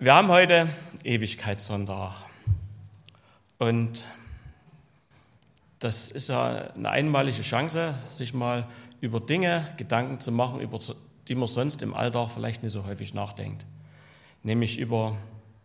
Wir haben heute Ewigkeitssonntag und das ist ja eine einmalige Chance, sich mal über Dinge Gedanken zu machen, über die man sonst im Alltag vielleicht nicht so häufig nachdenkt. Nämlich über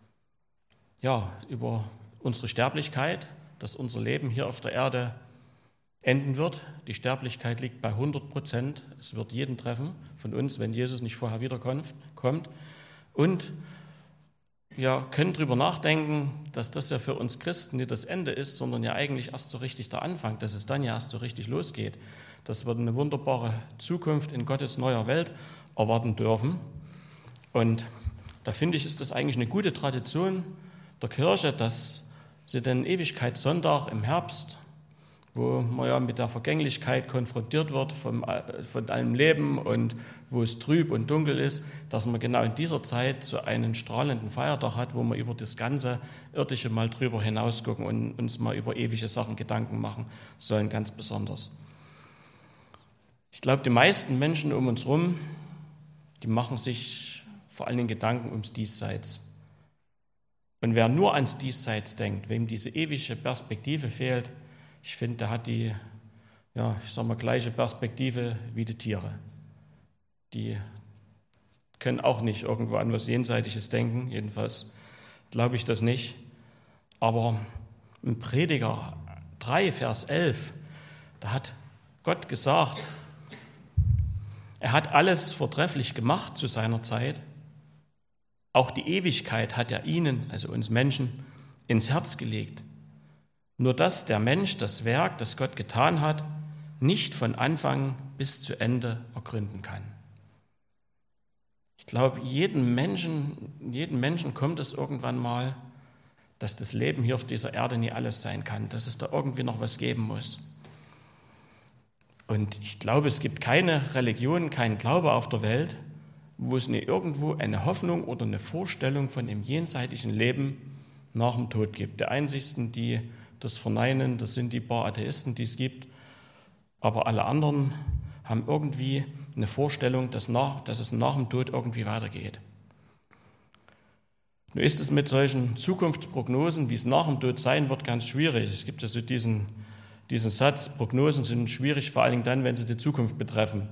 unsere Sterblichkeit, dass unser Leben hier auf der Erde enden wird. Die Sterblichkeit liegt bei 100%. Es wird jeden treffen von uns, wenn Jesus nicht vorher wiederkommt. Und wir können darüber nachdenken, dass das ja für uns Christen nicht das Ende ist, sondern ja eigentlich erst so richtig der Anfang, dass es dann ja erst so richtig losgeht, dass wir eine wunderbare Zukunft in Gottes neuer Welt erwarten dürfen. Und da finde ich, ist das eigentlich eine gute Tradition der Kirche, dass sie den Ewigkeitssonntag im Herbst, wo man ja mit der Vergänglichkeit konfrontiert wird von allem Leben und wo es trüb und dunkel ist, dass man genau in dieser Zeit so einen strahlenden Feiertag hat, wo wir über das ganze Irdische mal drüber hinausgucken und uns mal über ewige Sachen Gedanken machen sollen, ganz besonders. Ich glaube, die meisten Menschen um uns herum, die machen sich vor allen Dingen Gedanken ums Diesseits. Und wer nur ans Diesseits denkt, wem diese ewige Perspektive fehlt, ich finde, der hat die, gleiche Perspektive wie die Tiere. Die können auch nicht irgendwo an was Jenseitiges denken, jedenfalls glaube ich das nicht. Aber im Prediger 3, Vers 11, da hat Gott gesagt, er hat alles vortrefflich gemacht zu seiner Zeit. Auch die Ewigkeit hat er ihnen, also uns Menschen, ins Herz gelegt. Nur dass der Mensch das Werk, das Gott getan hat, nicht von Anfang bis zu Ende ergründen kann. Ich glaube, jedem Menschen kommt es irgendwann mal, dass das Leben hier auf dieser Erde nie alles sein kann, dass es da irgendwie noch was geben muss. Und ich glaube, es gibt keine Religion, keinen Glaube auf der Welt, wo es nicht irgendwo eine Hoffnung oder eine Vorstellung von dem jenseitigen Leben nach dem Tod gibt. Der einzigsten, die das verneinen, das sind die paar Atheisten, die es gibt, aber alle anderen haben irgendwie eine Vorstellung, dass es nach dem Tod irgendwie weitergeht. Nun ist es mit solchen Zukunftsprognosen, wie es nach dem Tod sein wird, ganz schwierig. Es gibt ja so diesen Satz, Prognosen sind schwierig, vor allen Dingen dann, wenn sie die Zukunft betreffen.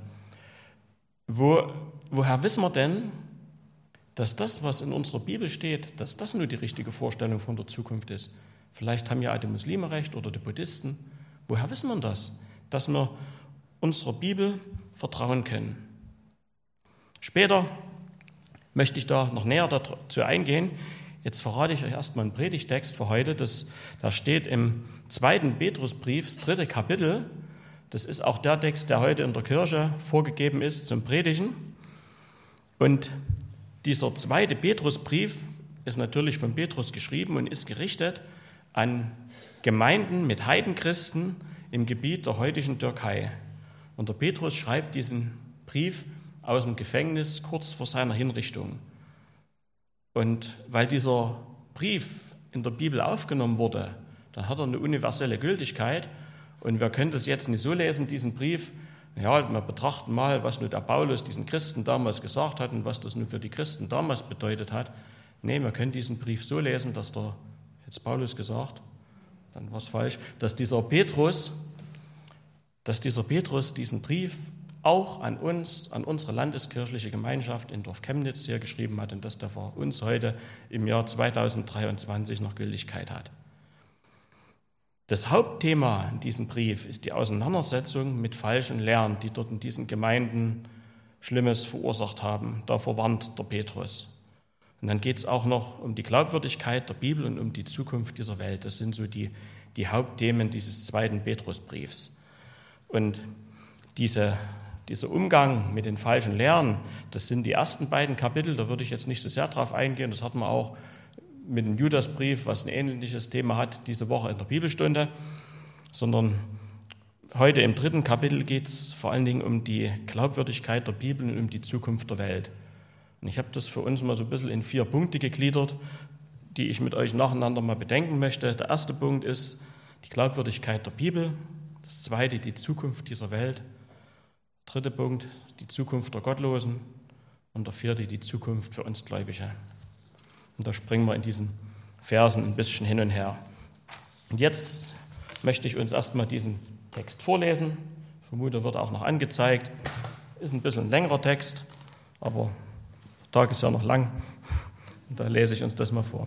Woher wissen wir denn, dass das, was in unserer Bibel steht, dass das nur die richtige Vorstellung von der Zukunft ist? Vielleicht haben ja die Muslime recht oder die Buddhisten. Woher wissen wir das? Dass wir unserer Bibel vertrauen können. Später möchte ich da noch näher dazu eingehen. Jetzt verrate ich euch erstmal einen Predigtext für heute. Da steht im 2. Petrusbrief, das 3. Kapitel. Das ist auch der Text, der heute in der Kirche vorgegeben ist zum Predigen. Und dieser 2. Petrusbrief ist natürlich von Petrus geschrieben und ist gerichtet an Gemeinden mit Heidenchristen im Gebiet der heutigen Türkei. Und der Petrus schreibt diesen Brief aus dem Gefängnis kurz vor seiner Hinrichtung. Und weil dieser Brief in der Bibel aufgenommen wurde, dann hat er eine universelle Gültigkeit. Und wir können das jetzt nicht so lesen, diesen Brief, wir betrachten mal, was nur der Paulus diesen Christen damals gesagt hat und was das nun für die Christen damals bedeutet hat. Nee, wir können diesen Brief so lesen, dass jetzt Paulus gesagt, dann war es falsch, dass dieser Petrus diesen Brief auch an uns, an unsere landeskirchliche Gemeinschaft in Dorf Chemnitz hier geschrieben hat und dass der für uns heute im Jahr 2023 noch Gültigkeit hat. Das Hauptthema in diesem Brief ist die Auseinandersetzung mit falschen Lehren, die dort in diesen Gemeinden Schlimmes verursacht haben. Davor warnt der Petrus. Und dann geht es auch noch um die Glaubwürdigkeit der Bibel und um die Zukunft dieser Welt. Das sind so die Hauptthemen dieses 2. Petrusbriefs. Und dieser Umgang mit den falschen Lehren, das sind die ersten beiden Kapitel, da würde ich jetzt nicht so sehr drauf eingehen. Das hatten wir auch mit dem Judasbrief, was ein ähnliches Thema hat, diese Woche in der Bibelstunde. Sondern heute im 3. Kapitel geht es vor allen Dingen um die Glaubwürdigkeit der Bibel und um die Zukunft der Welt. Und ich habe das für uns mal so ein bisschen in 4 Punkte gegliedert, die ich mit euch nacheinander mal bedenken möchte. Der erste Punkt ist die Glaubwürdigkeit der Bibel. Das zweite, die Zukunft dieser Welt. Der 3. Punkt, die Zukunft der Gottlosen. Und der 4., die Zukunft für uns Gläubige. Und da springen wir in diesen Versen ein bisschen hin und her. Und jetzt möchte ich uns erstmal diesen Text vorlesen. Ich vermute, wird auch noch angezeigt. Ist ein bisschen ein längerer Text, aber der Tag ist ja noch lang. Und da lese ich uns das mal vor.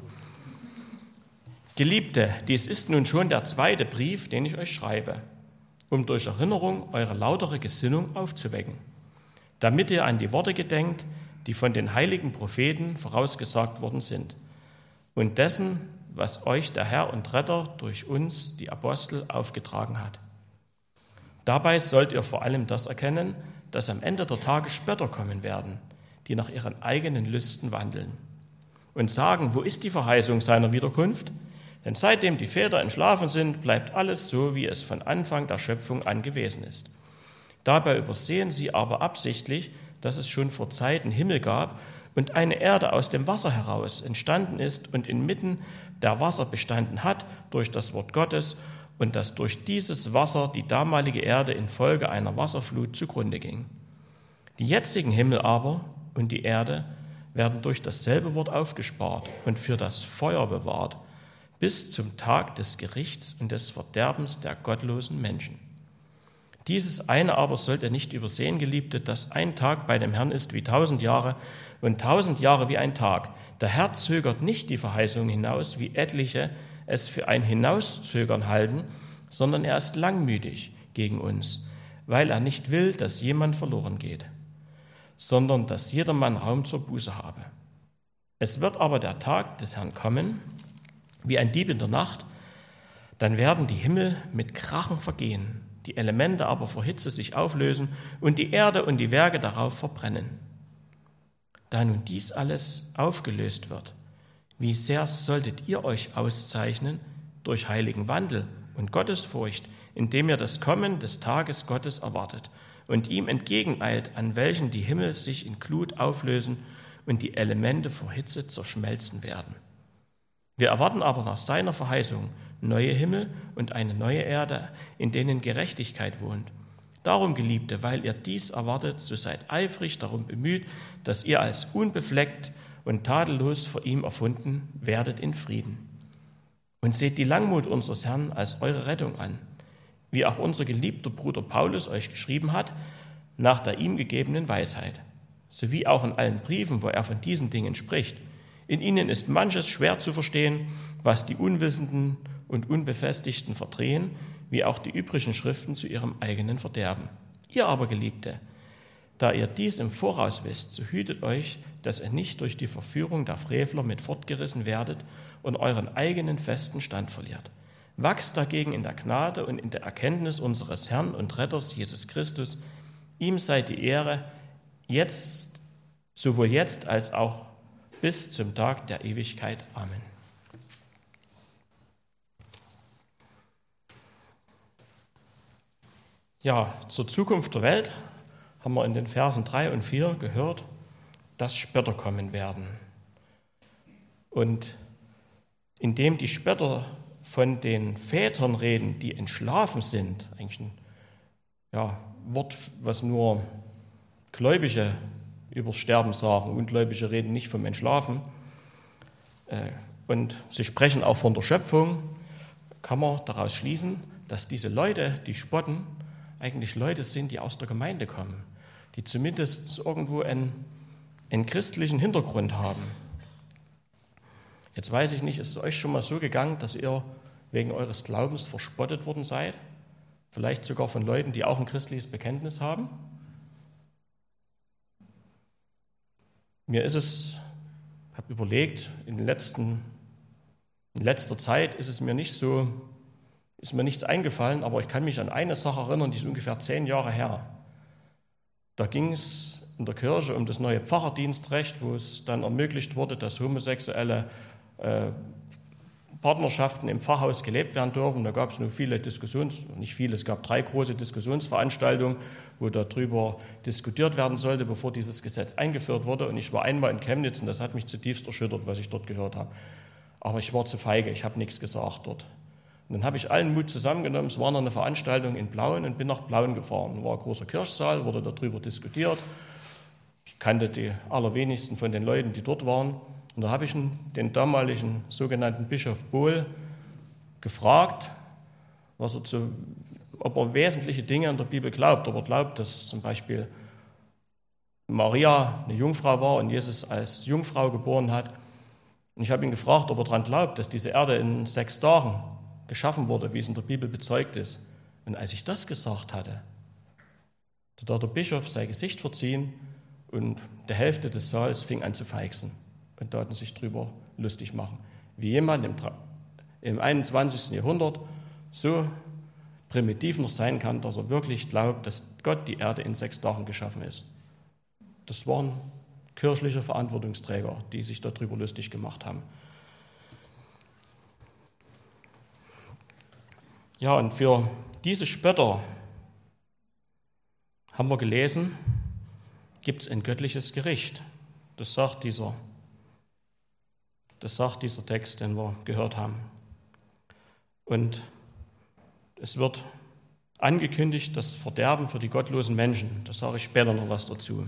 Geliebte, dies ist nun schon der zweite Brief, den ich euch schreibe, um durch Erinnerung eure lautere Gesinnung aufzuwecken, damit ihr an die Worte gedenkt, die von den heiligen Propheten vorausgesagt worden sind, und dessen, was euch der Herr und Retter durch uns, die Apostel, aufgetragen hat. Dabei sollt ihr vor allem das erkennen, dass am Ende der Tage Spötter kommen werden, die nach ihren eigenen Lüsten wandeln und sagen, wo ist die Verheißung seiner Wiederkunft? Denn seitdem die Väter entschlafen sind, bleibt alles so, wie es von Anfang der Schöpfung an gewesen ist. Dabei übersehen sie aber absichtlich, dass es schon vor Zeiten Himmel gab und eine Erde aus dem Wasser heraus entstanden ist und inmitten der Wasser bestanden hat durch das Wort Gottes und dass durch dieses Wasser die damalige Erde infolge einer Wasserflut zugrunde ging. Die jetzigen Himmel aber und die Erde werden durch dasselbe Wort aufgespart und für das Feuer bewahrt, bis zum Tag des Gerichts und des Verderbens der gottlosen Menschen. Dieses eine aber sollt ihr nicht übersehen, Geliebte, dass ein Tag bei dem Herrn ist wie 1000 Jahre und 1000 Jahre wie ein Tag. Der Herr zögert nicht die Verheißung hinaus, wie etliche es für ein Hinauszögern halten, sondern er ist langmütig gegen uns, weil er nicht will, dass jemand verloren geht, sondern dass jedermann Raum zur Buße habe. Es wird aber der Tag des Herrn kommen, wie ein Dieb in der Nacht, dann werden die Himmel mit Krachen vergehen, die Elemente aber vor Hitze sich auflösen und die Erde und die Werke darauf verbrennen. Da nun dies alles aufgelöst wird, wie sehr solltet ihr euch auszeichnen durch heiligen Wandel und Gottesfurcht, indem ihr das Kommen des Tages Gottes erwartet und ihm entgegeneilt, an welchen die Himmel sich in Glut auflösen und die Elemente vor Hitze zerschmelzen werden. Wir erwarten aber nach seiner Verheißung neue Himmel und eine neue Erde, in denen Gerechtigkeit wohnt. Darum, Geliebte, weil ihr dies erwartet, so seid eifrig darum bemüht, dass ihr als unbefleckt und tadellos vor ihm erfunden werdet in Frieden. Und seht die Langmut unseres Herrn als eure Rettung an, wie auch unser geliebter Bruder Paulus euch geschrieben hat, nach der ihm gegebenen Weisheit, sowie auch in allen Briefen, wo er von diesen Dingen spricht. In ihnen ist manches schwer zu verstehen, was die Unwissenden und Unbefestigten verdrehen, wie auch die übrigen Schriften zu ihrem eigenen Verderben. Ihr aber, Geliebte, da ihr dies im Voraus wisst, so hütet euch, dass ihr nicht durch die Verführung der Frevler mit fortgerissen werdet und euren eigenen festen Stand verliert. Wachst dagegen in der Gnade und in der Erkenntnis unseres Herrn und Retters Jesus Christus. Ihm sei die Ehre, jetzt, sowohl jetzt als auch bis zum Tag der Ewigkeit. Amen. Ja, zur Zukunft der Welt haben wir in den Versen 3 und 4 gehört, dass Spötter kommen werden. Und indem die Spötter von den Vätern reden, die entschlafen sind, eigentlich ein Wort, was nur Gläubige über Sterben sagen. Ungläubige reden nicht vom Entschlafen. Und sie sprechen auch von der Schöpfung. Kann man daraus schließen, dass diese Leute, die spotten, eigentlich Leute sind, die aus der Gemeinde kommen, die zumindest irgendwo einen christlichen Hintergrund haben. Jetzt weiß ich nicht, ist es euch schon mal so gegangen, dass ihr wegen eures Glaubens verspottet worden seid? Vielleicht sogar von Leuten, die auch ein christliches Bekenntnis haben? Mir ist es, ich habe überlegt, in letzter Zeit ist mir nichts eingefallen, aber ich kann mich an eine Sache erinnern, die ist ungefähr 10 Jahre her. Da ging es in der Kirche um das neue Pfarrerdienstrecht, wo es dann ermöglicht wurde, dass homosexuelle Partnerschaften im Pfarrhaus gelebt werden dürfen. Da gab es nur es gab 3 große Diskussionsveranstaltungen, wo darüber diskutiert werden sollte, bevor dieses Gesetz eingeführt wurde. Und ich war einmal in Chemnitz und das hat mich zutiefst erschüttert, was ich dort gehört habe. Aber ich war zu feige, ich habe nichts gesagt dort. Und dann habe ich allen Mut zusammengenommen, es war noch eine Veranstaltung in Plauen und bin nach Plauen gefahren. Da war ein großer Kirchsaal, wurde darüber diskutiert. Ich kannte die allerwenigsten von den Leuten, die dort waren. Und da habe ich den damaligen sogenannten Bischof Bohl gefragt, ob er wesentliche Dinge in der Bibel glaubt, ob er glaubt, dass zum Beispiel Maria eine Jungfrau war und Jesus als Jungfrau geboren hat. Und ich habe ihn gefragt, ob er daran glaubt, dass diese Erde in 6 Tagen geschaffen wurde, wie es in der Bibel bezeugt ist. Und als ich das gesagt hatte, da hat der Bischof sein Gesicht verziehen und die Hälfte des Saals fing an zu feixen und taten sich drüber lustig machen. Wie jemand im 21. Jahrhundert so primitiv noch sein kann, dass er wirklich glaubt, dass Gott die Erde in 6 Tagen geschaffen ist. Das waren kirchliche Verantwortungsträger, die sich darüber lustig gemacht haben. Ja, und für diese Spötter, haben wir gelesen, gibt es ein göttliches Gericht. Das sagt dieser Text, den wir gehört haben. Und es wird angekündigt, das Verderben für die gottlosen Menschen. Da sage ich später noch was dazu.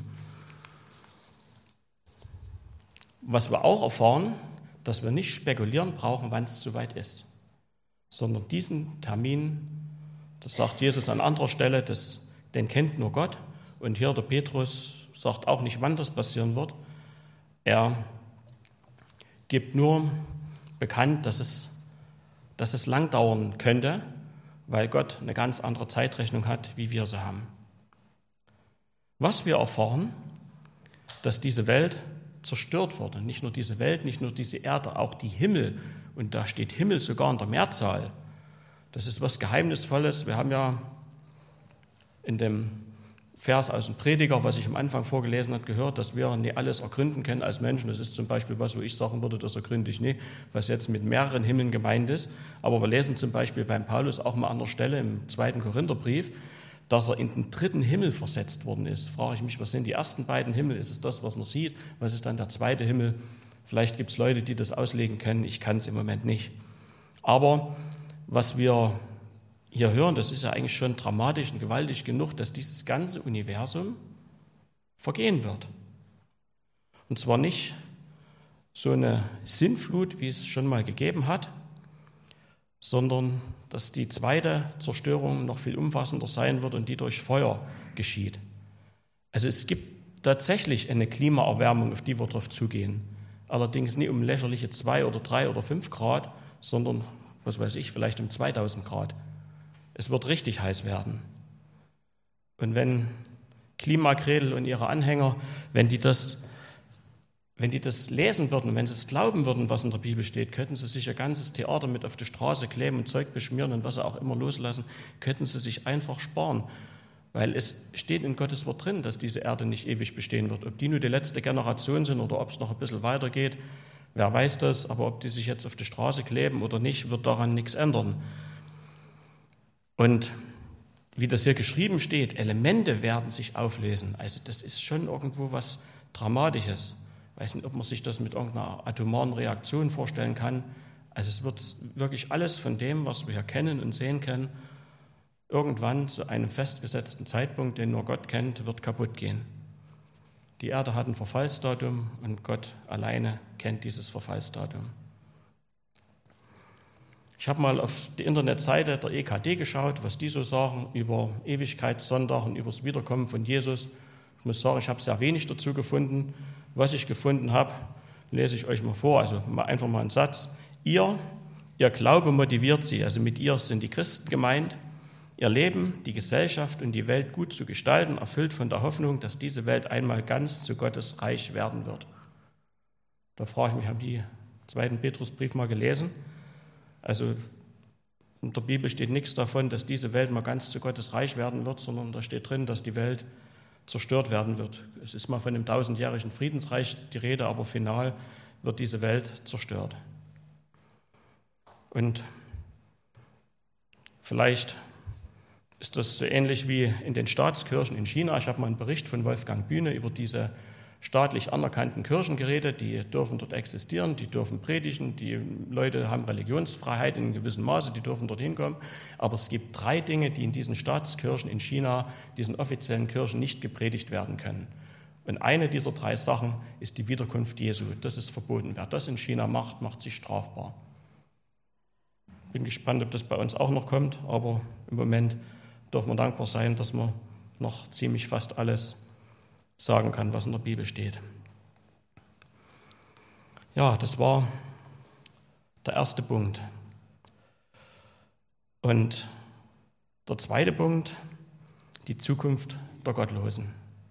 Was wir auch erfahren, dass wir nicht spekulieren brauchen, wann es soweit ist, sondern diesen Termin, das sagt Jesus an anderer Stelle, den kennt nur Gott. Und hier der Petrus sagt auch nicht, wann das passieren wird. Er gibt nur bekannt, dass es lang dauern könnte, weil Gott eine ganz andere Zeitrechnung hat, wie wir sie haben. Was wir erfahren, dass diese Welt zerstört wurde. Nicht nur diese Welt, nicht nur diese Erde, auch die Himmel. Und da steht Himmel sogar in der Mehrzahl. Das ist was Geheimnisvolles. Wir haben ja in dem Vers aus dem Prediger, was ich am Anfang vorgelesen habe, gehört, dass wir nicht alles ergründen können als Menschen. Das ist zum Beispiel was, wo ich sagen würde, das ergründe ich nicht, was jetzt mit mehreren Himmeln gemeint ist. Aber wir lesen zum Beispiel beim Paulus auch mal an der Stelle im 2. Korintherbrief, dass er in den 3. Himmel versetzt worden ist. Frage ich mich, was sind die ersten beiden Himmel? Ist es das, was man sieht? Was ist dann der 2. Himmel? Vielleicht gibt es Leute, die das auslegen können. Ich kann es im Moment nicht. Aber was wir hier hören, das ist ja eigentlich schon dramatisch und gewaltig genug, dass dieses ganze Universum vergehen wird. Und zwar nicht so eine Sintflut, wie es schon mal gegeben hat, sondern dass die zweite Zerstörung noch viel umfassender sein wird und die durch Feuer geschieht. Also es gibt tatsächlich eine Klimaerwärmung, auf die wir drauf zugehen. Allerdings nicht um lächerliche 2 oder 3 oder 5 Grad, sondern, was weiß ich, vielleicht um 2000 Grad. Es wird richtig heiß werden. Und wenn Klimakredel und ihre Anhänger, wenn die das lesen würden, wenn sie es glauben würden, was in der Bibel steht, könnten sie sich ihr ganzes Theater mit auf die Straße kleben und Zeug beschmieren und was sie auch immer loslassen, könnten sie sich einfach sparen. Weil es steht in Gottes Wort drin, dass diese Erde nicht ewig bestehen wird. Ob die nur die letzte Generation sind oder ob es noch ein bisschen weitergeht, wer weiß das, aber ob die sich jetzt auf die Straße kleben oder nicht, wird daran nichts ändern. Und wie das hier geschrieben steht, Elemente werden sich auflösen. Also das ist schon irgendwo was Dramatisches. Ich weiß nicht, ob man sich das mit irgendeiner atomaren Reaktion vorstellen kann. Also es wird wirklich alles von dem, was wir hier kennen und sehen können, irgendwann zu einem festgesetzten Zeitpunkt, den nur Gott kennt, wird kaputt gehen. Die Erde hat ein Verfallsdatum und Gott alleine kennt dieses Verfallsdatum. Ich habe mal auf die Internetseite der EKD geschaut, was die so sagen über Ewigkeitssonntag und über das Wiederkommen von Jesus. Ich muss sagen, ich habe sehr wenig dazu gefunden. Was ich gefunden habe, lese ich euch mal vor, also einfach mal einen Satz. Ihr Glaube motiviert sie, also mit ihr sind die Christen gemeint, ihr Leben, die Gesellschaft und die Welt gut zu gestalten, erfüllt von der Hoffnung, dass diese Welt einmal ganz zu Gottes Reich werden wird. Da frage ich mich, haben die 2. Petrusbrief mal gelesen? Also in der Bibel steht nichts davon, dass diese Welt mal ganz zu Gottes Reich werden wird, sondern da steht drin, dass die Welt zerstört werden wird. Es ist mal von einem 1000-jährigen Friedensreich die Rede, aber final wird diese Welt zerstört. Und vielleicht ist das so ähnlich wie in den Staatskirchen in China. Ich habe mal einen Bericht von Wolfgang Bühne über diese staatlich anerkannten Kirchen geredet, die dürfen dort existieren, die dürfen predigen, die Leute haben Religionsfreiheit in einem gewissen Maße, die dürfen dort hinkommen. Aber es gibt 3 Dinge, die in diesen Staatskirchen in China, diesen offiziellen Kirchen nicht gepredigt werden können. Und eine dieser 3 Sachen ist die Wiederkunft Jesu. Das ist verboten. Wer das in China macht, macht sich strafbar. Bin gespannt, ob das bei uns auch noch kommt, aber im Moment dürfen wir dankbar sein, dass man noch ziemlich fast alles sagen kann, was in der Bibel steht. Ja, das war der erste Punkt. Und der zweite Punkt, die Zukunft der Gottlosen.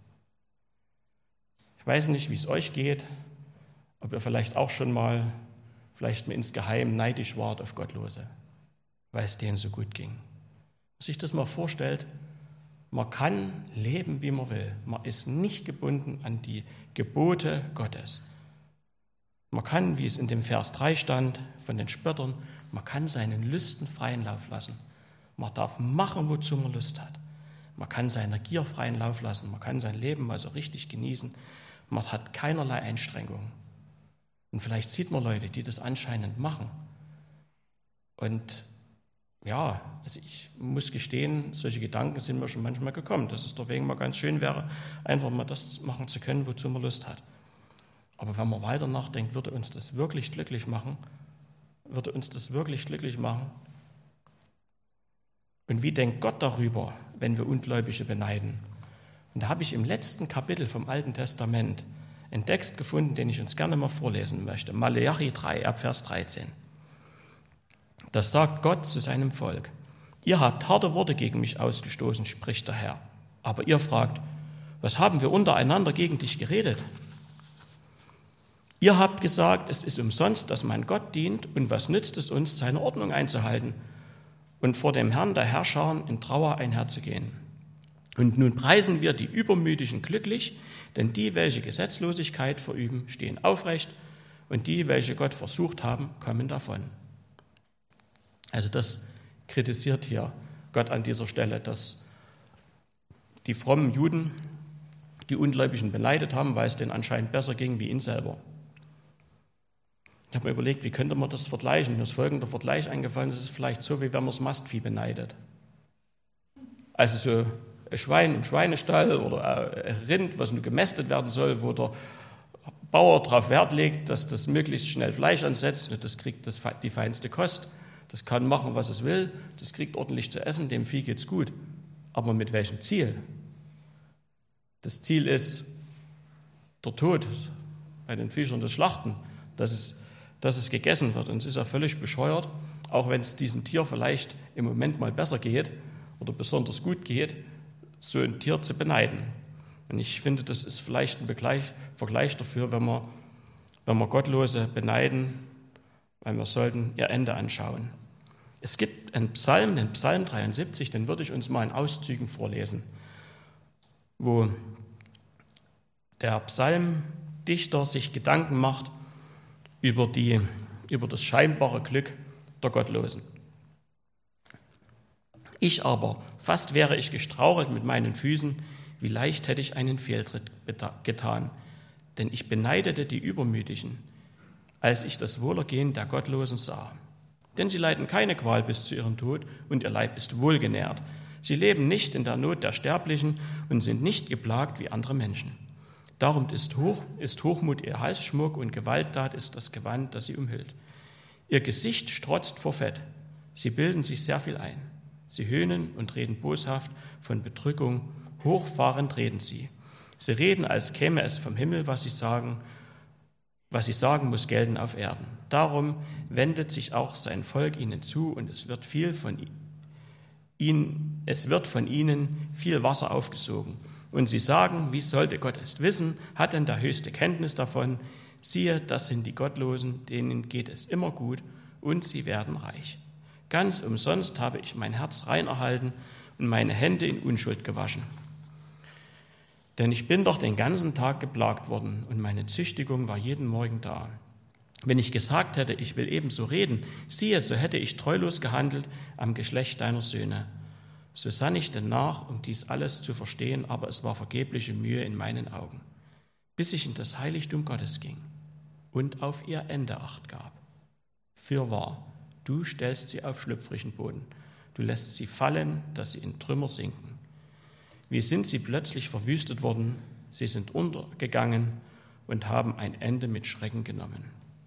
Ich weiß nicht, wie es euch geht, ob ihr vielleicht auch schon mal insgeheim neidisch wart auf Gottlose, weil es denen so gut ging. Wenn man sich das mal vorstellt, man kann leben, wie man will. Man ist nicht gebunden an die Gebote Gottes. Man kann, wie es in dem Vers 3 stand, von den Spöttern, man kann seinen Lüsten freien Lauf lassen. Man darf machen, wozu man Lust hat. Man kann seiner Gier freien Lauf lassen. Man kann sein Leben mal so richtig genießen. Man hat keinerlei Einschränkungen. Und vielleicht sieht man Leute, die das anscheinend machen. Und ja, also ich muss gestehen, solche Gedanken sind mir schon manchmal gekommen, dass es deswegen mal ganz schön wäre, einfach mal das machen zu können, wozu man Lust hat. Aber wenn man weiter nachdenkt, würde uns das wirklich glücklich machen? Würde uns das wirklich glücklich machen? Und wie denkt Gott darüber, wenn wir Ungläubige beneiden? Und da habe ich im letzten Kapitel vom Alten Testament einen Text gefunden, den ich uns gerne mal vorlesen möchte. Maleachi 3, ab Vers 13. Das sagt Gott zu seinem Volk. Ihr habt harte Worte gegen mich ausgestoßen, spricht der Herr. Aber ihr fragt, was haben wir untereinander gegen dich geredet? Ihr habt gesagt, es ist umsonst, dass man Gott dient, und was nützt es uns, seine Ordnung einzuhalten und vor dem Herrn der Herrscher in Trauer einherzugehen. Und nun preisen wir die Übermütigen glücklich, denn die, welche Gesetzlosigkeit verüben, stehen aufrecht, und die, welche Gott versucht haben, kommen davon. Also das kritisiert hier Gott an dieser Stelle, dass die frommen Juden die Ungläubigen beleidigt haben, weil es denen anscheinend besser ging wie ihn selber. Ich habe mir überlegt, wie könnte man das vergleichen? Mir ist folgender Vergleich eingefallen, es ist vielleicht so, wie wenn man das Mastvieh beneidet. Also so ein Schwein im Schweinestall oder ein Rind, was nur gemästet werden soll, wo der Bauer darauf Wert legt, dass das möglichst schnell Fleisch ansetzt. Das kriegt die feinste Kost. Das kann machen, was es will. Das kriegt ordentlich zu essen. Dem Vieh geht's gut. Aber mit welchem Ziel? Das Ziel ist der Tod, bei den Viechern das Schlachten, dass es gegessen wird. Und es ist ja völlig bescheuert, auch wenn es diesem Tier vielleicht im Moment mal besser geht oder besonders gut geht, so ein Tier zu beneiden. Und ich finde, das ist vielleicht ein Vergleich dafür, wenn wir Gottlose beneiden, weil wir sollten ihr Ende anschauen. Es gibt einen Psalm, den Psalm 73, den würde ich uns mal in Auszügen vorlesen, wo der Psalmdichter sich Gedanken macht über das scheinbare Glück der Gottlosen. Ich aber, fast wäre ich gestrauchelt mit meinen Füßen, wie leicht hätte ich einen Fehltritt getan, denn ich beneidete die Übermütigen, als ich das Wohlergehen der Gottlosen sah. Denn sie leiden keine Qual bis zu ihrem Tod, und ihr Leib ist wohlgenährt. Sie leben nicht in der Not der Sterblichen und sind nicht geplagt wie andere Menschen. Darum ist Hochmut ihr Halsschmuck, und Gewalttat ist das Gewand, das sie umhüllt. Ihr Gesicht strotzt vor Fett. Sie bilden sich sehr viel ein. Sie höhnen und reden boshaft von Bedrückung. Hochfahrend reden sie. Sie reden, als käme es vom Himmel, was sie sagen, muss gelten auf Erden. Darum wendet sich auch sein Volk ihnen zu, und es wird von ihnen viel Wasser aufgesogen. Und sie sagen, wie sollte Gott es wissen? Hat denn der Höchste Kenntnis davon? Siehe, das sind die Gottlosen, denen geht es immer gut, und sie werden reich. Ganz umsonst habe ich mein Herz rein erhalten und meine Hände in Unschuld gewaschen. Denn ich bin doch den ganzen Tag geplagt worden, und meine Züchtigung war jeden Morgen da. Wenn ich gesagt hätte, ich will ebenso reden, siehe, so hätte ich treulos gehandelt am Geschlecht deiner Söhne. So sann ich denn nach, um dies alles zu verstehen, aber es war vergebliche Mühe in meinen Augen, bis ich in das Heiligtum Gottes ging und auf ihr Ende Acht gab. Fürwahr, du stellst sie auf schlüpfrigen Boden, du lässt sie fallen, dass sie in Trümmer sinken. Wie sind sie plötzlich verwüstet worden, Sie sind untergegangen und haben ein Ende mit Schrecken genommen.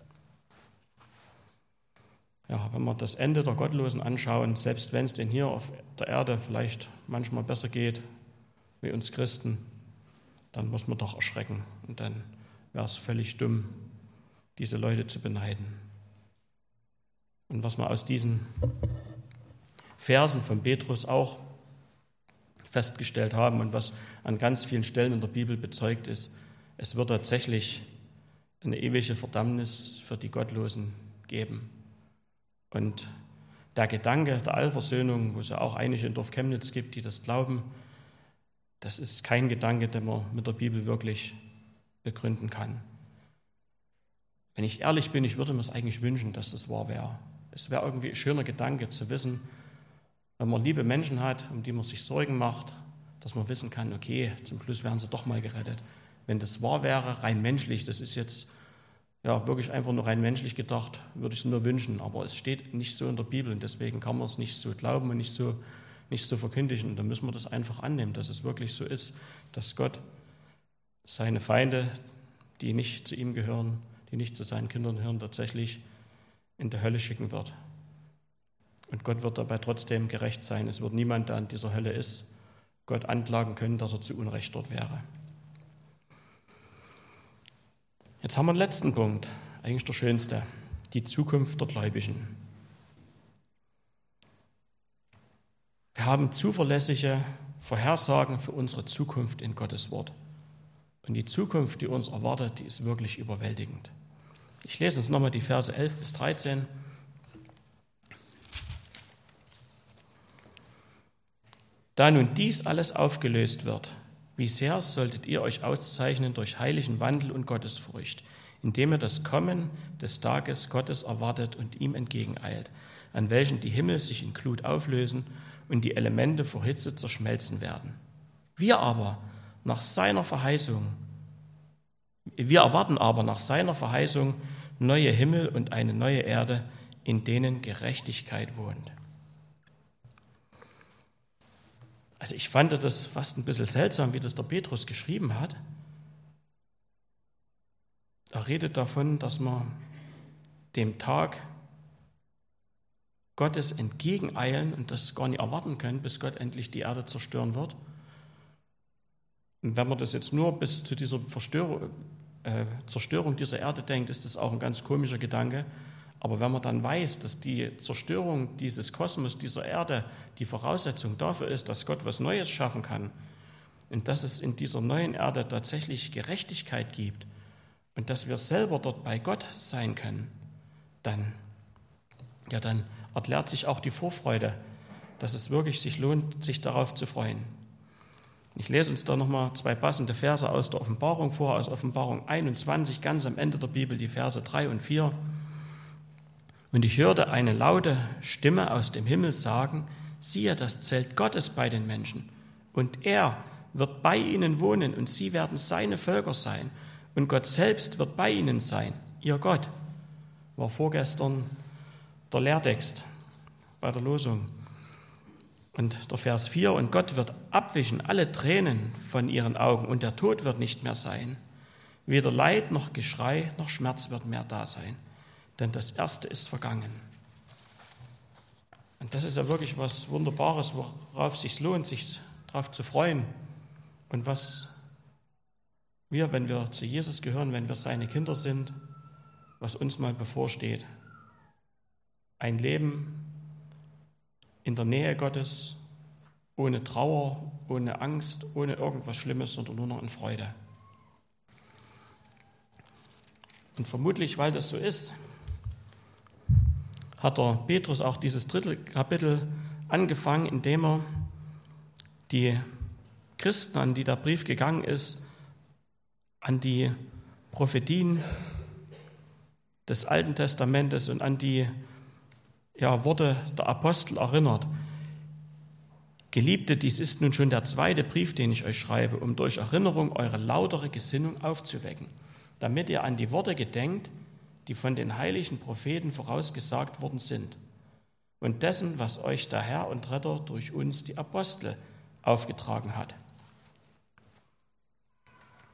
Ja, wenn wir das Ende der Gottlosen anschauen, selbst wenn es denen hier auf der Erde vielleicht manchmal besser geht wie uns Christen, dann muss man doch erschrecken. Und dann wäre es völlig dumm, diese Leute zu beneiden. Und was wir aus diesen Versen von Petrus auch festgestellt haben und was an ganz vielen Stellen in der Bibel bezeugt ist, es wird tatsächlich eine ewige Verdammnis für die Gottlosen geben. Und der Gedanke der Allversöhnung, wo es ja auch einige in Dorf Chemnitz gibt, die das glauben, das ist kein Gedanke, den man mit der Bibel wirklich begründen kann. Wenn ich ehrlich bin, ich würde mir es eigentlich wünschen, dass das wahr wäre. Es wäre irgendwie ein schöner Gedanke zu wissen, wenn man liebe Menschen hat, um die man sich Sorgen macht, dass man wissen kann, okay, zum Schluss werden sie doch mal gerettet. Wenn das wahr wäre, rein menschlich, das ist jetzt ja wirklich einfach nur rein menschlich gedacht, würde ich es nur wünschen, aber es steht nicht so in der Bibel und deswegen kann man es nicht so glauben und nicht so verkündigen. Und da müssen wir das einfach annehmen, dass es wirklich so ist, dass Gott seine Feinde, die nicht zu ihm gehören, die nicht zu seinen Kindern gehören, tatsächlich in die Hölle schicken wird. Und Gott wird dabei trotzdem gerecht sein. Es wird niemand, der in dieser Hölle ist, Gott anklagen können, dass er zu Unrecht dort wäre. Jetzt haben wir den letzten Punkt, eigentlich der schönste, die Zukunft der Gläubigen. Wir haben zuverlässige Vorhersagen für unsere Zukunft in Gottes Wort. Und die Zukunft, die uns erwartet, die ist wirklich überwältigend. Ich lese uns nochmal die Verse 11 bis 13. Da nun dies alles aufgelöst wird, wie sehr solltet ihr euch auszeichnen durch heiligen Wandel und Gottesfurcht, indem ihr das Kommen des Tages Gottes erwartet und ihm entgegeneilt, an welchen die Himmel sich in Glut auflösen und die Elemente vor Hitze zerschmelzen werden. Wir erwarten aber nach seiner Verheißung neue Himmel und eine neue Erde, in denen Gerechtigkeit wohnt. Also ich fand das fast ein bisschen seltsam, wie das der Petrus geschrieben hat. Er redet davon, dass man dem Tag Gottes entgegeneilen und das gar nicht erwarten können, bis Gott endlich die Erde zerstören wird. Und wenn man das jetzt nur bis zu dieser Zerstörung dieser Erde denkt, ist das auch ein ganz komischer Gedanke. Aber wenn man dann weiß, dass die Zerstörung dieses Kosmos, dieser Erde, die Voraussetzung dafür ist, dass Gott was Neues schaffen kann und dass es in dieser neuen Erde tatsächlich Gerechtigkeit gibt und dass wir selber dort bei Gott sein können, dann erklärt sich auch die Vorfreude, dass es wirklich sich lohnt, sich darauf zu freuen. Ich lese uns da nochmal 2 passende Verse aus der Offenbarung vor, aus Offenbarung 21, ganz am Ende der Bibel, die Verse 3 und 4. Und ich hörte eine laute Stimme aus dem Himmel sagen, siehe, das Zelt Gottes bei den Menschen. Und er wird bei ihnen wohnen und sie werden seine Völker sein. Und Gott selbst wird bei ihnen sein, ihr Gott. War vorgestern der Lehrtext bei der Losung. Und der Vers 4, und Gott wird abwischen alle Tränen von ihren Augen und der Tod wird nicht mehr sein. Weder Leid noch Geschrei noch Schmerz wird mehr da sein. Denn das Erste ist vergangen. Und das ist ja wirklich was Wunderbares, worauf es sich lohnt, sich darauf zu freuen. Und was wir, wenn wir zu Jesus gehören, wenn wir seine Kinder sind, was uns mal bevorsteht. Ein Leben in der Nähe Gottes, ohne Trauer, ohne Angst, ohne irgendwas Schlimmes, sondern nur noch in Freude. Und vermutlich, weil das so ist, hat der Petrus auch dieses 3. Kapitel angefangen, indem er die Christen, an die der Brief gegangen ist, an die Prophetien des Alten Testamentes und an die Worte der Apostel erinnert. Geliebte, dies ist nun schon der 2. Brief, den ich euch schreibe, um durch Erinnerung eure lautere Gesinnung aufzuwecken, damit ihr an die Worte gedenkt, die von den heiligen Propheten vorausgesagt worden sind, und dessen, was euch der Herr und Retter durch uns, die Apostel, aufgetragen hat.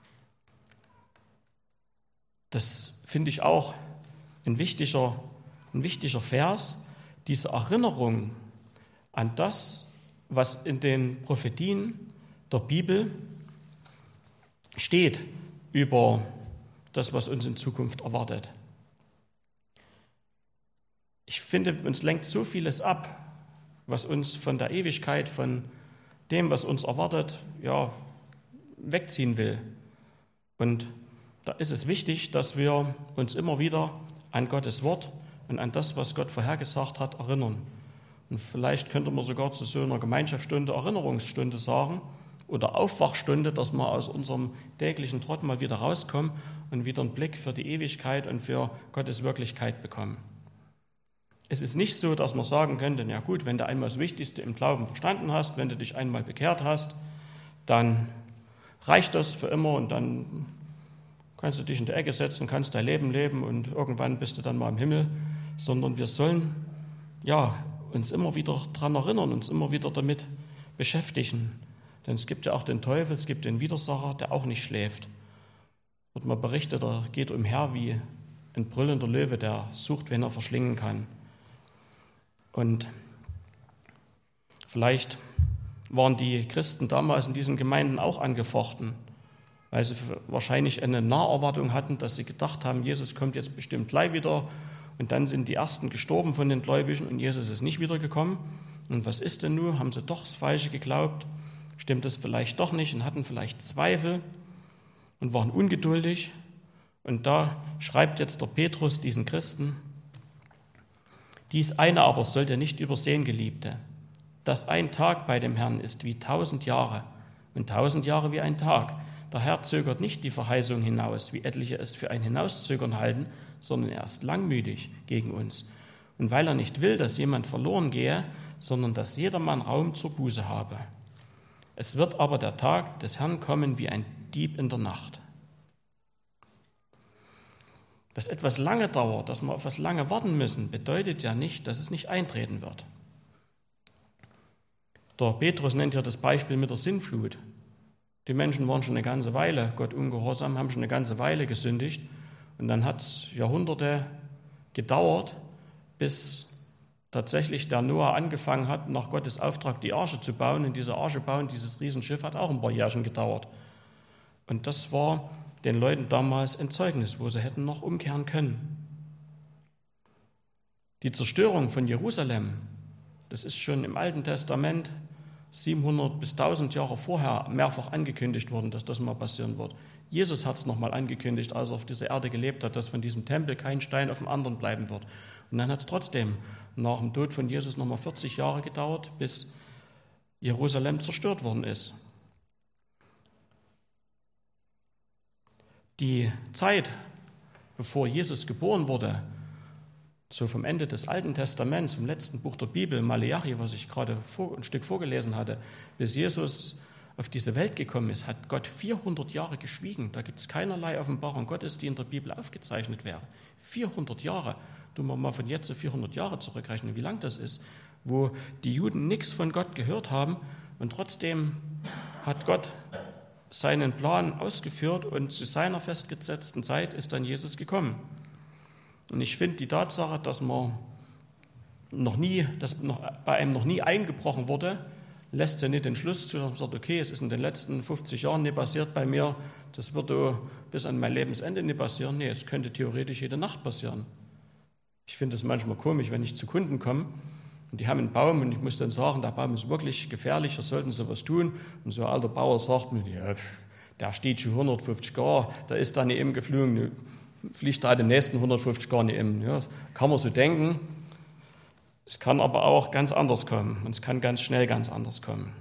Das finde ich auch ein wichtiger Vers, diese Erinnerung an das, was in den Prophetien der Bibel steht über das, was uns in Zukunft erwartet. Ich finde, uns lenkt so vieles ab, was uns von der Ewigkeit, von dem, was uns erwartet, wegziehen will. Und da ist es wichtig, dass wir uns immer wieder an Gottes Wort und an das, was Gott vorhergesagt hat, erinnern. Und vielleicht könnte man sogar zu so einer Gemeinschaftsstunde Erinnerungsstunde sagen oder Aufwachstunde, dass wir aus unserem täglichen Trott mal wieder rauskommen und wieder einen Blick für die Ewigkeit und für Gottes Wirklichkeit bekommen. Es ist nicht so, dass man sagen könnte, ja gut, wenn du einmal das Wichtigste im Glauben verstanden hast, wenn du dich einmal bekehrt hast, dann reicht das für immer und dann kannst du dich in die Ecke setzen, kannst dein Leben leben und irgendwann bist du dann mal im Himmel, sondern wir sollen uns immer wieder daran erinnern, uns immer wieder damit beschäftigen. Denn es gibt ja auch den Teufel, es gibt den Widersacher, der auch nicht schläft. Wird mal berichtet, er geht umher wie ein brüllender Löwe, der sucht, wen er verschlingen kann. Und vielleicht waren die Christen damals in diesen Gemeinden auch angefochten, weil sie wahrscheinlich eine Naherwartung hatten, dass sie gedacht haben, Jesus kommt jetzt bestimmt gleich wieder. Und dann sind die Ersten gestorben von den Gläubigen und Jesus ist nicht wiedergekommen. Und was ist denn nun? Haben sie doch das Falsche geglaubt? Stimmt es vielleicht doch nicht und hatten vielleicht Zweifel und waren ungeduldig? Und da schreibt jetzt der Petrus diesen Christen: Dies eine aber sollt ihr nicht übersehen, Geliebte, dass ein Tag bei dem Herrn ist wie 1000 Jahre und 1000 Jahre wie ein Tag. Der Herr zögert nicht die Verheißung hinaus, wie etliche es für ein Hinauszögern halten, sondern er ist langmütig gegen uns. Und weil er nicht will, dass jemand verloren gehe, sondern dass jedermann Raum zur Buße habe. Es wird aber der Tag des Herrn kommen wie ein Dieb in der Nacht. Dass etwas lange dauert, dass wir auf etwas lange warten müssen, bedeutet ja nicht, dass es nicht eintreten wird. Der Petrus nennt hier das Beispiel mit der Sintflut. Die Menschen waren schon eine ganze Weile Gott ungehorsam, haben schon eine ganze Weile gesündigt. Und dann hat es Jahrhunderte gedauert, bis tatsächlich der Noah angefangen hat, nach Gottes Auftrag die Arche zu bauen. Und diese Arche bauen, dieses Riesenschiff, hat auch ein paar Jährchen gedauert. Und das war den Leuten damals ein Zeugnis, wo sie hätten noch umkehren können. Die Zerstörung von Jerusalem, das ist schon im Alten Testament 700 bis 1000 Jahre vorher mehrfach angekündigt worden, dass das mal passieren wird. Jesus hat es nochmal angekündigt, als er auf dieser Erde gelebt hat, dass von diesem Tempel kein Stein auf dem anderen bleiben wird. Und dann hat es trotzdem nach dem Tod von Jesus nochmal 40 Jahre gedauert, bis Jerusalem zerstört worden ist. Die Zeit, bevor Jesus geboren wurde, so vom Ende des Alten Testaments, im letzten Buch der Bibel, Maleachi, was ich gerade ein Stück vorgelesen hatte, bis Jesus auf diese Welt gekommen ist, hat Gott 400 Jahre geschwiegen. Da gibt es keinerlei Offenbarung Gottes, die in der Bibel aufgezeichnet wäre. 400 Jahre. Du musst mal von jetzt zu 400 Jahre zurückrechnen, wie lang das ist, wo die Juden nichts von Gott gehört haben und trotzdem hat Gott seinen Plan ausgeführt und zu seiner festgesetzten Zeit ist dann Jesus gekommen. Und ich finde die Tatsache, dass bei einem noch nie eingebrochen wurde, lässt ja nicht den Schluss zu, dass man sagt, okay, es ist in den letzten 50 Jahren nicht passiert bei mir, das wird bis an mein Lebensende nicht passieren. Nee, es könnte theoretisch jede Nacht passieren. Ich finde es manchmal komisch, wenn ich zu Kunden komme und die haben einen Baum und ich muss dann sagen, der Baum ist wirklich gefährlich, da sollten sie was tun. Und so ein alter Bauer sagt mir, ja, der steht schon 150 Jahre, da ist da nicht eben geflogen, fliegt da den nächsten 150 Jahre nicht eben. Ja, kann man so denken. Es kann aber auch ganz anders kommen und es kann ganz schnell ganz anders kommen.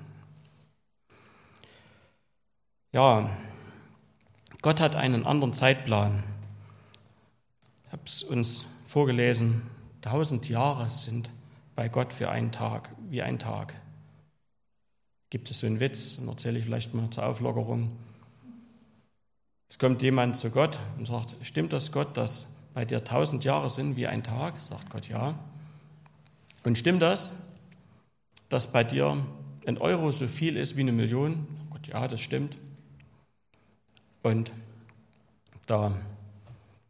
Ja, Gott hat einen anderen Zeitplan. Ich habe es uns vorgelesen, 1000 Jahre sind bei Gott für einen Tag, wie ein Tag. Gibt es so einen Witz, den erzähle ich vielleicht mal zur Auflockerung. Es kommt jemand zu Gott und sagt, stimmt das, Gott, dass bei dir 1000 Jahre sind wie ein Tag? Sagt Gott, ja. Und stimmt das, dass bei dir ein Euro so viel ist wie 1 Million? Gott, ja, das stimmt. Und da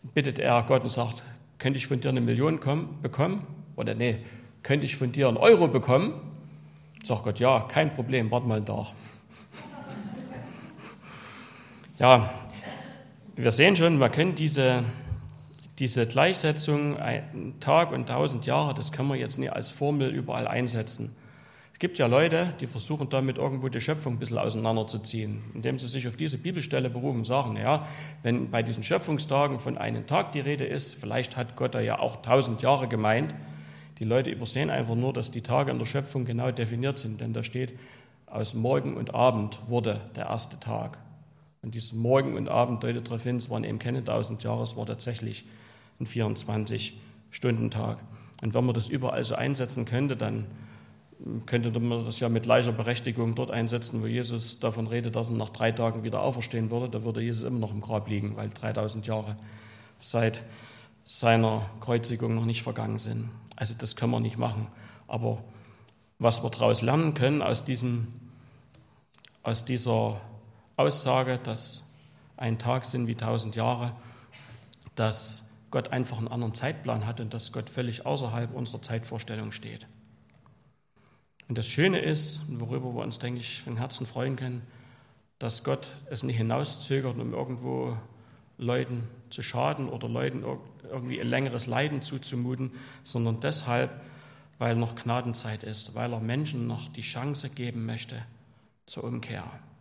bittet er Gott und sagt, könnte ich von dir 1 Million bekommen? Oder nee, könnte ich von dir 1 Euro bekommen? Sagt Gott, ja, kein Problem, warte mal da. Ja, wir sehen schon, man kann diese Gleichsetzung, ein Tag und 1000 Jahre, das kann man jetzt nicht als Formel überall einsetzen. Es gibt ja Leute, die versuchen damit irgendwo die Schöpfung ein bisschen auseinanderzuziehen, indem sie sich auf diese Bibelstelle berufen und sagen, ja, wenn bei diesen Schöpfungstagen von einem Tag die Rede ist, vielleicht hat Gott da ja auch 1000 Jahre gemeint. Die Leute übersehen einfach nur, dass die Tage in der Schöpfung genau definiert sind, denn da steht, aus Morgen und Abend wurde der erste Tag. Und dieses Morgen und Abend deutet darauf hin, es waren eben keine 1000 Jahre, es war tatsächlich ein 24-Stunden-Tag. Und wenn man das überall so einsetzen könnte, dann könnte man das ja mit gleicher Berechtigung dort einsetzen, wo Jesus davon redet, dass er nach 3 Tagen wieder auferstehen würde. Da würde Jesus immer noch im Grab liegen, weil 3000 Jahre seit seiner Kreuzigung noch nicht vergangen sind. Also das können wir nicht machen. Aber was wir daraus lernen können, aus dieser Aussage, dass ein Tag sind wie 1000 Jahre, dass Gott einfach einen anderen Zeitplan hat und dass Gott völlig außerhalb unserer Zeitvorstellung steht. Und das Schöne ist, worüber wir uns, denke ich, von Herzen freuen können, dass Gott es nicht hinauszögert, um irgendwo Leuten zu schaden oder Leuten irgendwie ein längeres Leiden zuzumuten, sondern deshalb, weil noch Gnadenzeit ist, weil er Menschen noch die Chance geben möchte zur Umkehr.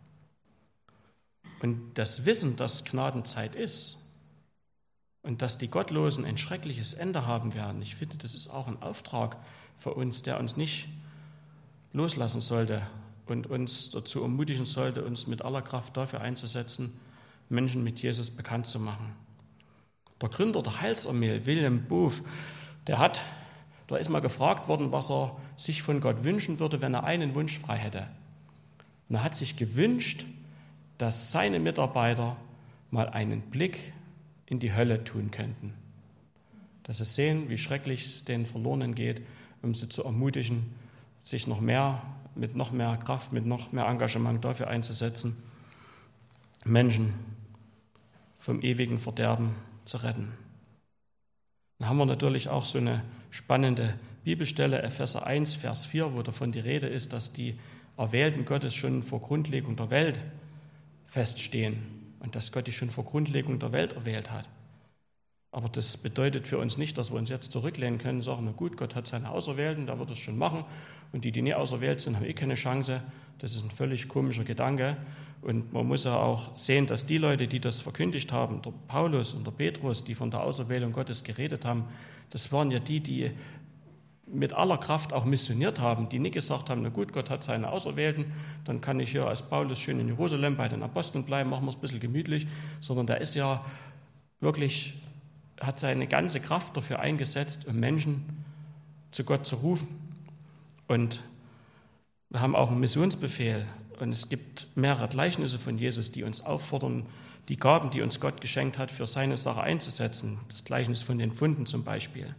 Und das Wissen, dass Gnadenzeit ist und dass die Gottlosen ein schreckliches Ende haben werden, ich finde, das ist auch ein Auftrag für uns, der uns nicht loslassen sollte und uns dazu ermutigen sollte, uns mit aller Kraft dafür einzusetzen, Menschen mit Jesus bekannt zu machen. Der Gründer der Heilsarmee, William Booth, da ist mal gefragt worden, was er sich von Gott wünschen würde, wenn er einen Wunsch frei hätte. Und er hat sich gewünscht, dass seine Mitarbeiter mal einen Blick in die Hölle tun könnten. Dass sie sehen, wie schrecklich es den Verlorenen geht, um sie zu ermutigen, sich mit noch mehr Kraft, mit noch mehr Engagement dafür einzusetzen, Menschen vom ewigen Verderben zu retten. Dann haben wir natürlich auch so eine spannende Bibelstelle, Epheser 1, Vers 4, wo davon die Rede ist, dass die Erwählten Gottes schon vor Grundlegung der Welt feststehen und dass Gott die schon vor Grundlegung der Welt erwählt hat. Aber das bedeutet für uns nicht, dass wir uns jetzt zurücklehnen können und sagen, na gut, Gott hat seine Auserwählten, der wird es schon machen und die nicht auserwählt sind, haben keine Chance. Das ist ein völlig komischer Gedanke und man muss ja auch sehen, dass die Leute, die das verkündigt haben, der Paulus und der Petrus, die von der Auserwählung Gottes geredet haben, das waren ja die mit aller Kraft auch missioniert haben, die nicht gesagt haben, na gut, Gott hat seine Auserwählten, dann kann ich hier als Paulus schön in Jerusalem bei den Aposteln bleiben, machen wir es ein bisschen gemütlich, sondern der ist ja wirklich, hat seine ganze Kraft dafür eingesetzt, um Menschen zu Gott zu rufen. Und wir haben auch einen Missionsbefehl und es gibt mehrere Gleichnisse von Jesus, die uns auffordern, die Gaben, die uns Gott geschenkt hat, für seine Sache einzusetzen. Das Gleichnis von den Pfunden zum Beispiel.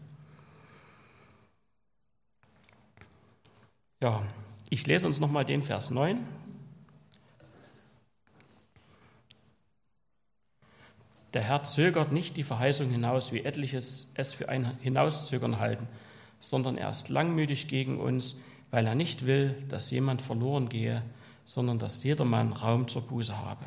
Ja, ich lese uns nochmal den Vers 9. Der Herr zögert nicht die Verheißung hinaus, wie etliches es für ein Hinauszögern halten, sondern er ist langmütig gegen uns, weil er nicht will, dass jemand verloren gehe, sondern dass jedermann Raum zur Buße habe.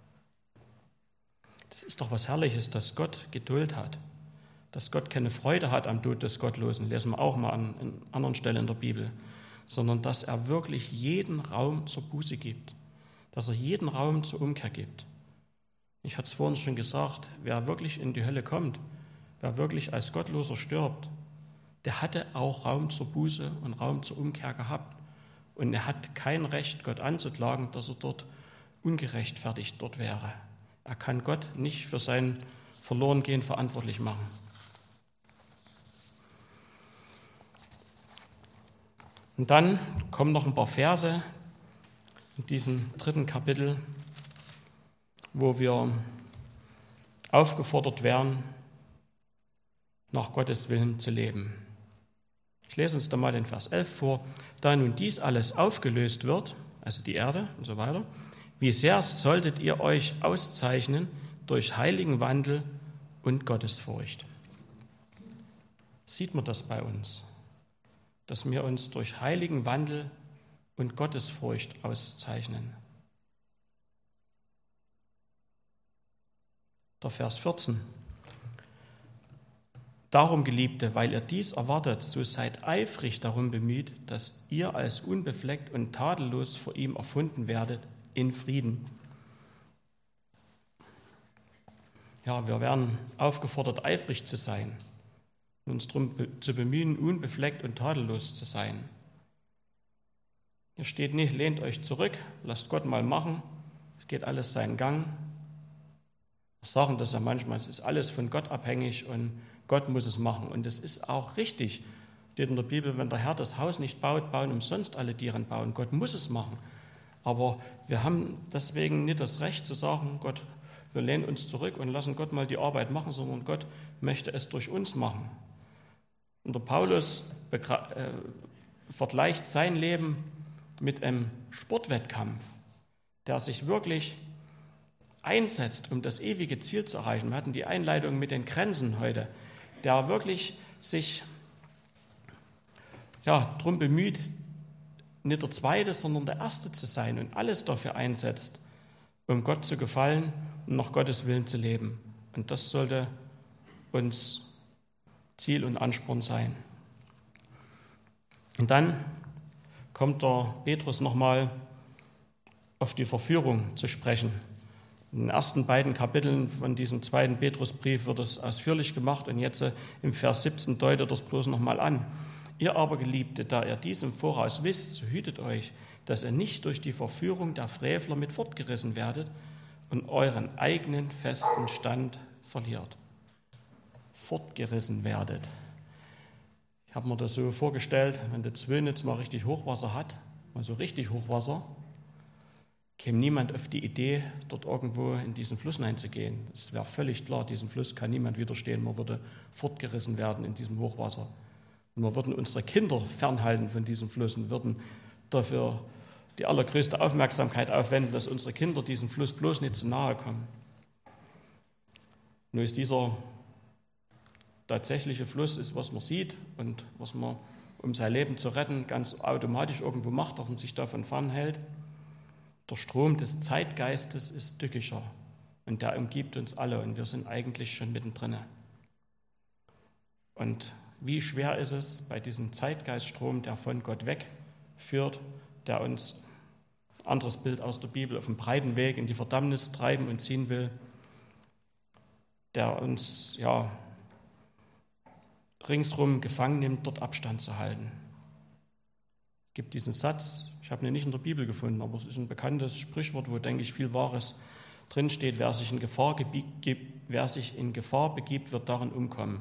Das ist doch was Herrliches, dass Gott Geduld hat, dass Gott keine Freude hat am Tod des Gottlosen, lesen wir auch mal an anderen Stellen in der Bibel, sondern dass er wirklich jeden Raum zur Buße gibt, dass er jeden Raum zur Umkehr gibt. Ich hatte es vorhin schon gesagt, wer wirklich in die Hölle kommt, wer wirklich als Gottloser stirbt, der hatte auch Raum zur Buße und Raum zur Umkehr gehabt. Und er hat kein Recht, Gott anzuklagen, dass er dort ungerechtfertigt dort wäre. Er kann Gott nicht für sein Verlorengehen verantwortlich machen. Und dann kommen noch ein paar Verse in diesem 3. Kapitel, wo wir aufgefordert werden, nach Gottes Willen zu leben. Ich lese uns da mal den Vers 11 vor. Da nun dies alles aufgelöst wird, also die Erde und so weiter, wie sehr solltet ihr euch auszeichnen durch heiligen Wandel und Gottesfurcht. Sieht man das bei uns, dass wir uns durch heiligen Wandel und Gottesfurcht auszeichnen? Der Vers 14. Darum, Geliebte, weil ihr dies erwartet, so seid eifrig darum bemüht, dass ihr als unbefleckt und tadellos vor ihm erfunden werdet in Frieden. Ja, wir werden aufgefordert, eifrig zu sein, uns darum zu bemühen, unbefleckt und tadellos zu sein. Hier steht nicht, lehnt euch zurück, lasst Gott mal machen, es geht alles seinen Gang. Wir sagen das ja manchmal, es ist alles von Gott abhängig und Gott muss es machen. Und das ist auch richtig. Steht in der Bibel, wenn der Herr das Haus nicht baut, bauen umsonst alle, die daran bauen. Gott muss es machen. Aber wir haben deswegen nicht das Recht zu sagen, Gott, wir lehnen uns zurück und lassen Gott mal die Arbeit machen, sondern Gott möchte es durch uns machen. Und der Paulus vergleicht sein Leben mit einem Sportwettkampf, der sich wirklich einsetzt, um das ewige Ziel zu erreichen. Wir hatten die Einleitung mit den Grenzen heute, der wirklich sich darum bemüht, nicht der Zweite, sondern der Erste zu sein und alles dafür einsetzt, um Gott zu gefallen und nach Gottes Willen zu leben. Und das sollte uns Ziel und Ansporn sein. Und dann kommt der Petrus nochmal auf die Verführung zu sprechen. In den ersten beiden Kapiteln von diesem zweiten Petrusbrief wird es ausführlich gemacht und jetzt im Vers 17 deutet das bloß nochmal an. Ihr aber, Geliebte, da ihr dies im Voraus wisst, so hütet euch, dass ihr nicht durch die Verführung der Frevler mit fortgerissen werdet und euren eigenen festen Stand verliert. Fortgerissen werdet. Ich habe mir das so vorgestellt, wenn der Zwönitz mal richtig Hochwasser hat, mal so richtig Hochwasser, käme niemand auf die Idee, dort irgendwo in diesen Fluss hineinzugehen. Es wäre völlig klar, diesem Fluss kann niemand widerstehen. Man würde fortgerissen werden in diesem Hochwasser. Und wir würden unsere Kinder fernhalten von diesem Fluss und würden dafür die allergrößte Aufmerksamkeit aufwenden, dass unsere Kinder diesem Fluss bloß nicht zu nahe kommen. Nur ist dieser tatsächliche Fluss, ist, was man sieht und was man, um sein Leben zu retten, ganz automatisch irgendwo macht, dass man sich davon fernhält. Der Strom des Zeitgeistes ist tückischer und der umgibt uns alle und wir sind eigentlich schon mittendrin. Und wie schwer ist es bei diesem Zeitgeiststrom, der von Gott wegführt, der uns, anderes Bild aus der Bibel, auf dem breiten Weg in die Verdammnis treiben und ziehen will, der uns ringsrum gefangen nimmt, dort Abstand zu halten. Es gibt diesen Satz, ich habe ihn nicht in der Bibel gefunden, aber es ist ein bekanntes Sprichwort, wo, denke ich, viel Wahres drinsteht. Wer sich in Gefahr begibt, wird darin umkommen.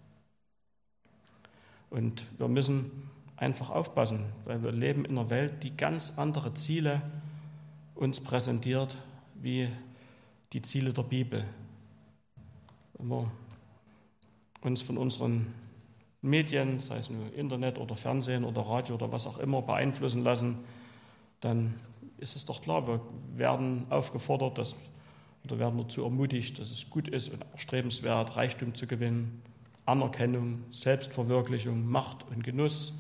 Und wir müssen einfach aufpassen, weil wir leben in einer Welt, die ganz andere Ziele uns präsentiert, wie die Ziele der Bibel. Wenn wir uns von unseren Medien, sei es nur Internet oder Fernsehen oder Radio oder was auch immer, beeinflussen lassen, dann ist es doch klar, wir werden aufgefordert oder werden dazu ermutigt, dass es gut ist und erstrebenswert, Reichtum zu gewinnen, Anerkennung, Selbstverwirklichung, Macht und Genuss.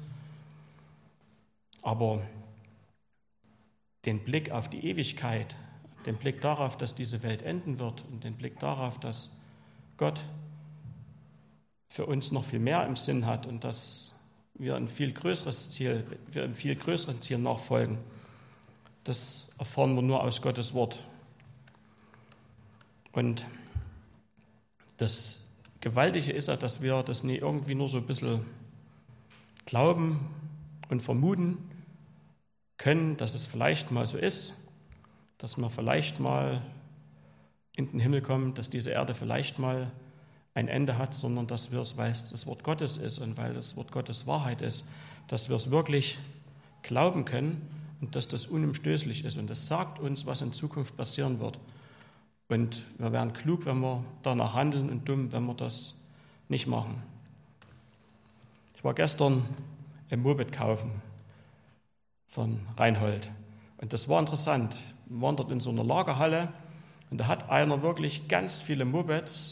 Aber den Blick auf die Ewigkeit, den Blick darauf, dass diese Welt enden wird und den Blick darauf, dass Gott für uns noch viel mehr im Sinn hat und dass wir ein viel größeres Ziel, einem viel größeren Ziel nachfolgen, das erfahren wir nur aus Gottes Wort. Und das Gewaltige ist ja, dass wir das nie irgendwie nur so ein bisschen glauben und vermuten können, dass es vielleicht mal so ist, dass wir vielleicht mal in den Himmel kommen, dass diese Erde vielleicht mal ein Ende hat, sondern dass wir es, weil es das Wort Gottes ist und weil das Wort Gottes Wahrheit ist, dass wir es wirklich glauben können und dass das unumstößlich ist. Und das sagt uns, was in Zukunft passieren wird. Und wir werden klug, wenn wir danach handeln und dumm, wenn wir das nicht machen. Ich war gestern im Moped kaufen von Reinhold. Und das war interessant. Wir waren dort in so einer Lagerhalle und da hat einer wirklich ganz viele Mopeds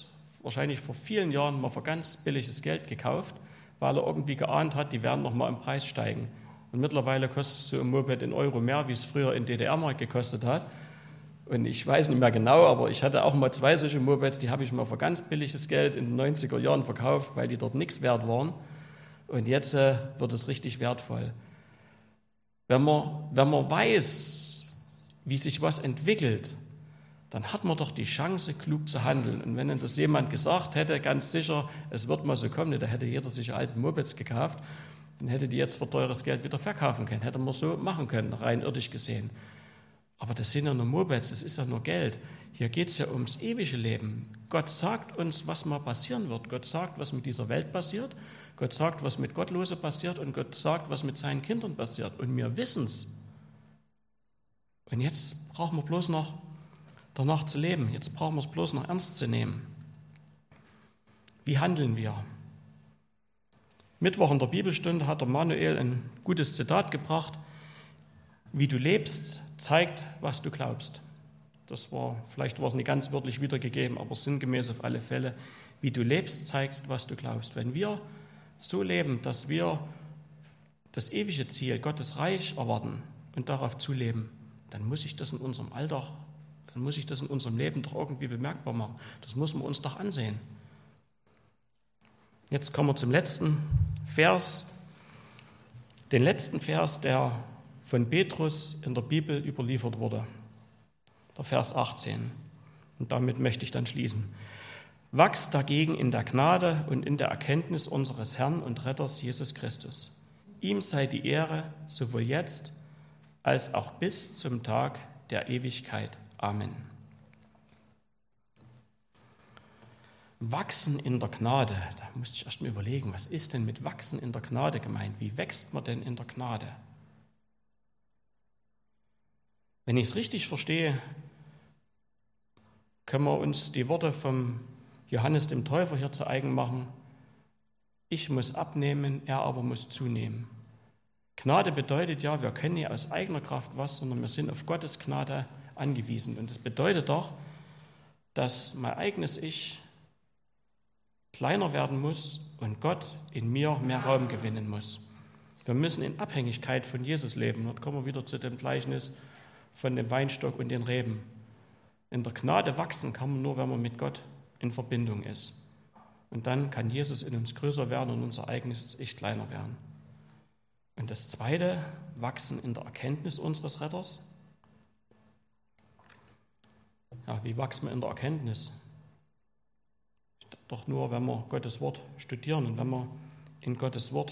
wahrscheinlich vor vielen Jahren mal für ganz billiges Geld gekauft, weil er irgendwie geahnt hat, die werden noch mal im Preis steigen. Und mittlerweile kostet so ein Moped in Euro mehr, wie es früher in DDR-Mark gekostet hat. Und ich weiß nicht mehr genau, aber ich hatte auch mal 2 solche Mopeds, die habe ich mal für ganz billiges Geld in den 90er Jahren verkauft, weil die dort nichts wert waren. Und jetzt wird es richtig wertvoll. Wenn man weiß, wie sich was entwickelt, dann hat man doch die Chance, klug zu handeln. Und wenn das jemand gesagt hätte, ganz sicher, es wird mal so kommen, da hätte jeder sich alten Mopeds gekauft und hätte die jetzt für teures Geld wieder verkaufen können. Hätte man so machen können, rein irdisch gesehen. Aber das sind ja nur Mopeds, das ist ja nur Geld. Hier geht es ja ums ewige Leben. Gott sagt uns, was mal passieren wird. Gott sagt, was mit dieser Welt passiert. Gott sagt, was mit Gottlosen passiert. Und Gott sagt, was mit seinen Kindern passiert. Und wir wissen es. Und jetzt brauchen wir bloß noch danach zu leben. Jetzt brauchen wir es bloß noch ernst zu nehmen. Wie handeln wir? Mittwoch in der Bibelstunde hat der Manuel ein gutes Zitat gebracht. Wie du lebst, zeigt, was du glaubst. Vielleicht war es nicht ganz wörtlich wiedergegeben, aber sinngemäß auf alle Fälle. Wie du lebst, zeigt, was du glaubst. Wenn wir so leben, dass wir das ewige Ziel, Gottes Reich erwarten und darauf zuleben, dann muss ich das in unserem Alltag, dann muss ich das in unserem Leben doch irgendwie bemerkbar machen. Das muss man uns doch ansehen. Jetzt kommen wir zum letzten Vers. Den letzten Vers, der von Petrus in der Bibel überliefert wurde. Der Vers 18. Und damit möchte ich dann schließen. Wachst dagegen in der Gnade und in der Erkenntnis unseres Herrn und Retters Jesus Christus. Ihm sei die Ehre, sowohl jetzt als auch bis zum Tag der Ewigkeit. Amen. Wachsen in der Gnade, da musste ich erst mal überlegen, was ist denn mit Wachsen in der Gnade gemeint? Wie wächst man denn in der Gnade? Wenn ich es richtig verstehe, können wir uns die Worte vom Johannes dem Täufer hier zu eigen machen. Ich muss abnehmen, er aber muss zunehmen. Gnade bedeutet ja, wir können nicht aus eigener Kraft was, sondern wir sind auf Gottes Gnade angewiesen. Und das bedeutet doch, dass mein eigenes Ich kleiner werden muss und Gott in mir mehr Raum gewinnen muss. Wir müssen in Abhängigkeit von Jesus leben. Dort kommen wir wieder zu dem Gleichnis von dem Weinstock und den Reben. In der Gnade wachsen kann man nur, wenn man mit Gott in Verbindung ist. Und dann kann Jesus in uns größer werden und unser eigenes Ich kleiner werden. Und das Zweite, wachsen in der Erkenntnis unseres Retters. Ja, wie wachsen wir in der Erkenntnis? Doch nur, wenn wir Gottes Wort studieren und wenn wir in Gottes Wort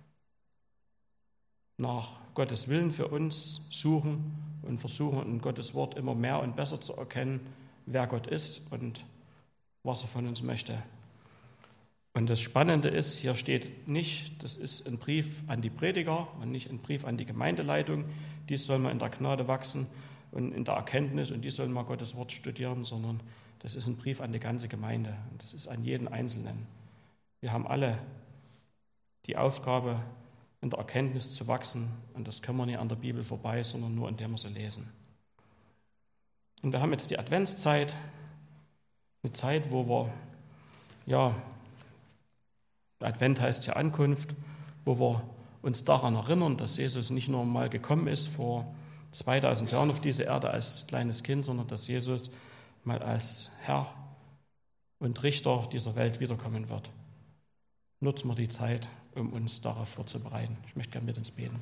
nach Gottes Willen für uns suchen und versuchen, in Gottes Wort immer mehr und besser zu erkennen, wer Gott ist und was er von uns möchte. Und das Spannende ist, hier steht nicht, das ist ein Brief an die Prediger und nicht ein Brief an die Gemeindeleitung, die soll mal in der Gnade wachsen und in der Erkenntnis und die sollen mal Gottes Wort studieren, sondern das ist ein Brief an die ganze Gemeinde und das ist an jeden Einzelnen. Wir haben alle die Aufgabe, in der Erkenntnis zu wachsen und das können wir nicht an der Bibel vorbei, sondern nur indem wir sie lesen. Und wir haben jetzt die Adventszeit, eine Zeit, wo wir, Advent heißt ja Ankunft, wo wir uns daran erinnern, dass Jesus nicht nur mal gekommen ist vor 2000 Jahren auf diese Erde als kleines Kind, sondern dass Jesus mal als Herr und Richter dieser Welt wiederkommen wird. Nutzen wir die Zeit, um uns darauf vorzubereiten. Ich möchte gerne mit uns beten.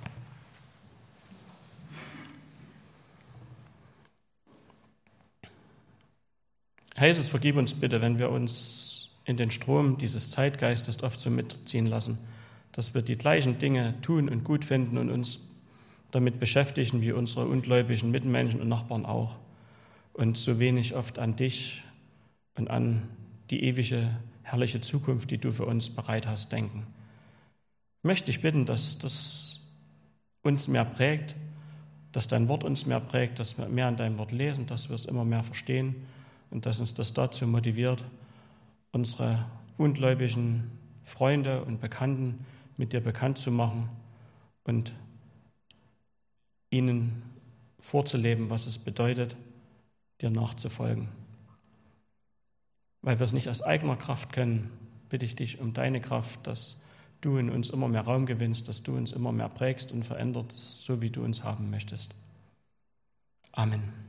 Herr Jesus, vergib uns bitte, wenn wir uns in den Strom dieses Zeitgeistes oft so mitziehen lassen, dass wir die gleichen Dinge tun und gut finden und uns damit beschäftigen wie unsere ungläubigen Mitmenschen und Nachbarn auch und so wenig oft an dich und an die ewige, herrliche Zukunft, die du für uns bereit hast, denken. Ich möchte dich bitten, dass das uns mehr prägt, dass dein Wort uns mehr prägt, dass wir mehr an deinem Wort lesen, dass wir es immer mehr verstehen und dass uns das dazu motiviert, unsere ungläubigen Freunde und Bekannten mit dir bekannt zu machen und ihnen vorzuleben, was es bedeutet, dir nachzufolgen. weil wir es nicht aus eigener Kraft können, bitte ich dich um deine Kraft, dass du in uns immer mehr Raum gewinnst, dass du uns immer mehr prägst und veränderst, so wie du uns haben möchtest. Amen.